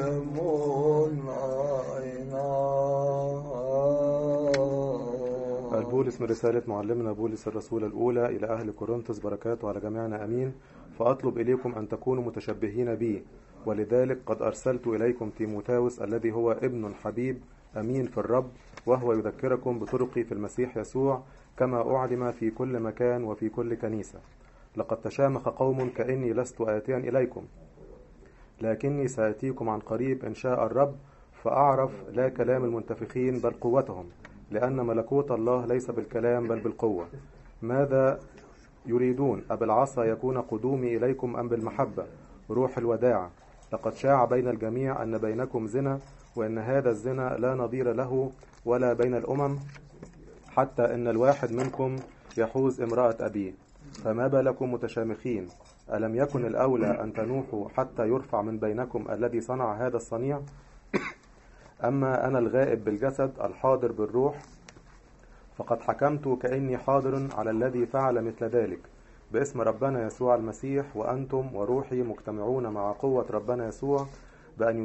البولس من رسالة معلمنا بولس الرسول الأولى إلى أهل كورنثوس، بركاته على جميعنا أمين. فأطلب إليكم أن تكونوا متشبهين بي، ولذلك قد أرسلت إليكم تيموثاوس الذي هو ابن حبيب أمين في الرب، وهو يذكركم بطرقي في المسيح يسوع كما أعلم في كل مكان وفي كل كنيسة. لقد تشامخ قوم كأني لست آتيا إليكم، لكني سآتيكم عن قريب إن شاء الرب، فأعرف لا كلام المنتفخين بل قوتهم، لأن ملكوت الله ليس بالكلام بل بالقوة. ماذا يريدون؟ أبالعصا يكون قدومي إليكم أم بالمحبة؟ روح الوداع. لقد شاع بين الجميع أن بينكم زنا، وأن هذا الزنا لا نظير له ولا بين الأمم، حتى أن الواحد منكم يحوز امرأة أبيه. فما بالكم متشامخين؟ ألم يكن الأولى أن تنوحوا حتى يرفع من بينكم الذي صنع هذا الصنيع؟ أما أنا الغائب بالجسد الحاضر بالروح، فقد حكمت كأني حاضر على الذي فعل مثل ذلك باسم ربنا يسوع المسيح، وأنتم وروحي مجتمعون مع قوة ربنا يسوع بأن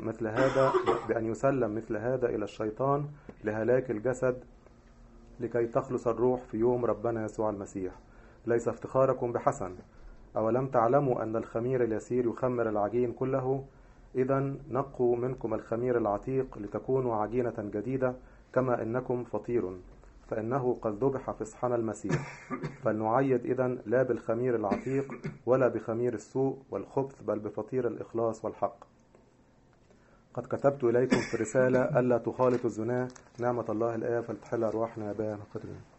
يسلم مثل هذا إلى الشيطان لهلاك الجسد، لكي تخلص الروح في يوم ربنا يسوع المسيح. ليس افتخاركم بحسن. أولم تعلموا أن الخمير اليسير يخمر العجين كله؟ إذن نقوا منكم الخمير العتيق لتكونوا عجينة جديدة، كما إنكم فطير، فإنه قد ذبح فصحنا المسيح. فلنعيد إذن لا بالخمير العتيق ولا بخمير السوء والخبث، بل بفطير الإخلاص والحق. قد كتبت إليكم في رسالة ألا تخالطوا الزنا. نعمة الله الآب فلتحل أرواحنا يا بان قدرين.